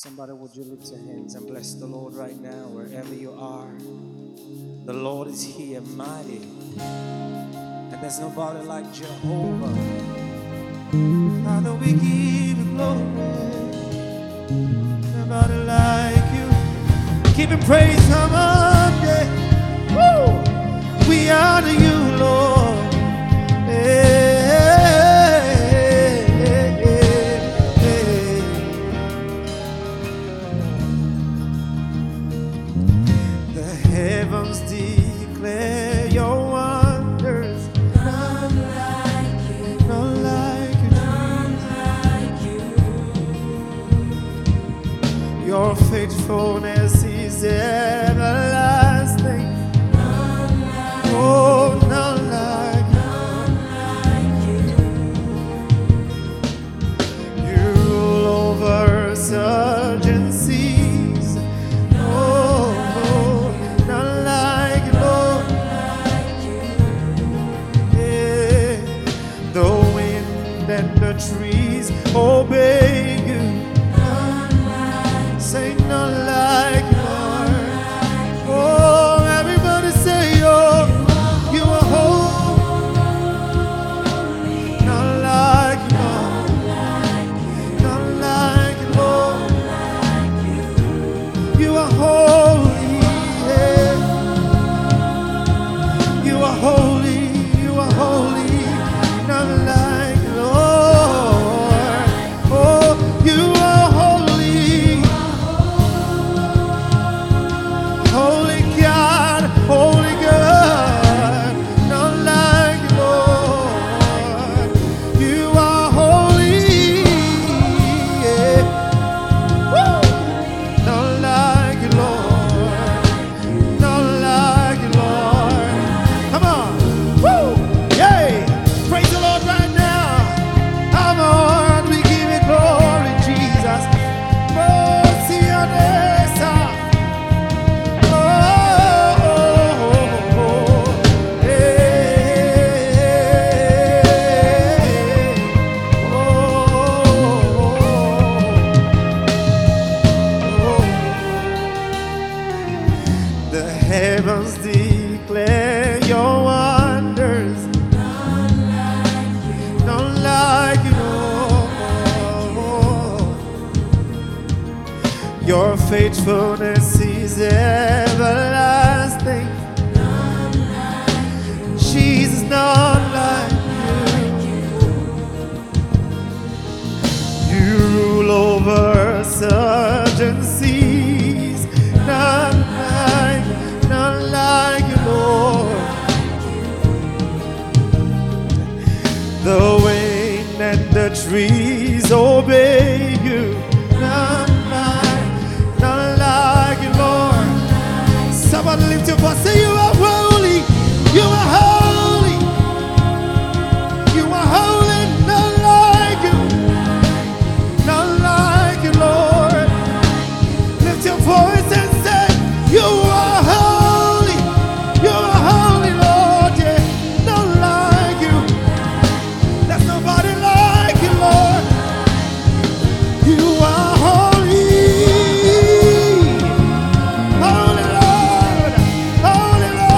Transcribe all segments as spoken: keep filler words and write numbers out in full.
Somebody, would you lift your hands and bless the Lord right now, wherever you are? The Lord is here, mighty. And there's nobody like Jehovah. Father, we give you glory. Nobody like you. Keep it praise come on, yeah. Woo! We honor you, Lord. Hey. Heavens declare your wonders. None like you, None like you, none like you. Your faithfulness is everlasting. None like Oh, none like none like you. you. Rule over surging seas. Oh, oh, none like you, Lord. Yeah. The wind and the trees obey you. Say none like you, Lord. Oh, everybody say, oh, you are holy. None like you, Lord. None like you, Lord. You are holy. Yeah. You are holy. You are holy. None like you, Lord. Oh, you are holy. Holy God, holy God, none like you, Lord. You are holy, yeah. Woo! None like you, Lord. None like you, Lord. Come on, woo! Yay! Praise the Lord right now. Come on, we give you glory, Jesus. Oh, see your name. The heavens declare your wonders. None like you, None like you, Lord. Your faithfulness is everlasting. none like Jesus, none like you. You rule over surging seas. None like, none like you, Lord. The wind and the trees obey you. None like, none like you, Lord. Somebody lift your voice, say you are holy. You are holy. You are holy. None like you. None like you, Lord. Lift your voice and say, you are holy. You are holy, Lord. Yeah. None like you. There's nobody like you, Lord. You are holy. Holy Lord. Holy Lord.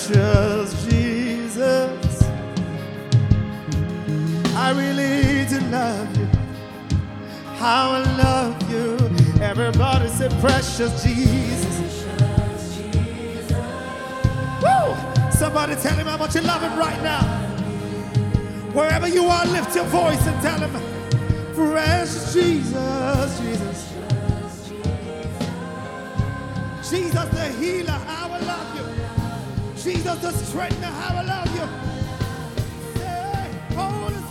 precious Jesus. I really do love you. How I love you. Everybody say precious Jesus. Woo! Somebody tell him how much you love him right now. Wherever you are, lift your voice and tell him, precious Jesus, Jesus. Jesus the healer, how I love you. Jesus the strengthener, how I love you. Say, Holy